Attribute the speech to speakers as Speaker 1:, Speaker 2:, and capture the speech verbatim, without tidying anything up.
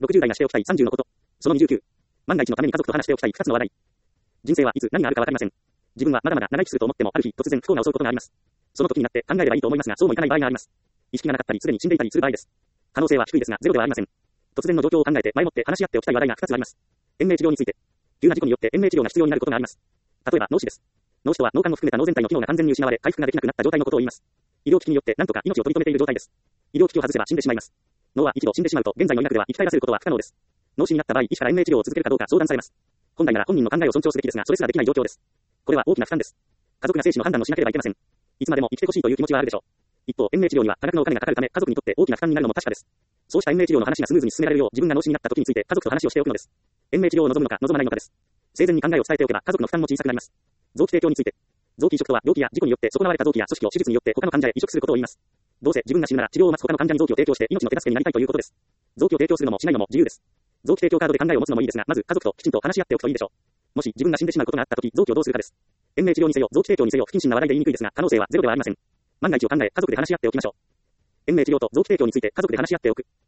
Speaker 1: ろくじゅう代がしておきたいさんじゅうのこと。そのにじゅうきゅう。万が一のために家族と話しておきたいふたつの話題。人生はいつ何があるかわかりません。自分はまだまだ長生きすると思ってもある日突然不幸が襲うことがあります。その時になって考えればいいと思いますが、そうもいかない場合があります。意識がなかったりすでに死んでいたりする場合です。可能性は低いですがゼロではありません。突然の状況を考えて前もって話し合っておきたい話題がふたつあります。延命治療について。急な事故によって延命治療が必要になることがあります。例えば脳死です。脳死とは脳幹を含めた脳全体の機能が完全に失われ回復ができなくなった状態のことを言います。医療機器によって何とか命を取り留めている状態です。医療機器を外せば死んでしまいます。脳は一度死んでしまうと現在の医学では生き返らせることは不可能です。脳死になった場合、医師から延命治療を続けるかどうか相談されます。本来なら本人の考えを尊重すべきですが、それすらできない状況です。これは大きな負担です。家族が生死の判断をしなければいけません。いつまでも生きてほしいという気持ちはあるでしょう。一方、延命治療には多額のお金がかかるため、家族にとって大きな負担になるのも確かです。そうした延命治療の話がスムーズに進められるよう、自分が脳死になった時について家族と話をしておくのです。延命治療を望むのか望まないのかです。生前に考えを伝えておけば家族の負担も小さくなります。臓器提供について。臓器移植とは病気や事故によって損なわれた臓器や組織を手術によって他の患者へ移植することを言います。どうせ自分が死ぬなら治療を待つ他の患者に臓器を提供して命の手助けになりたいということです。臓器を提供するのもしないのも自由です。臓器提供カードで考えを持つのもいいですが、まず家族ときちんと話し合っておくといいでしょう。もし自分が死んでしまうことがあった時、臓器をどうするかです。延命治療にせよ、臓器提供にせよ、不謹慎な話題で言いにくいですが、可能性はゼロではありません。万が一を考え、家族で話し合っておきましょう。延命治療と臓器提供について家族で話し合っておく。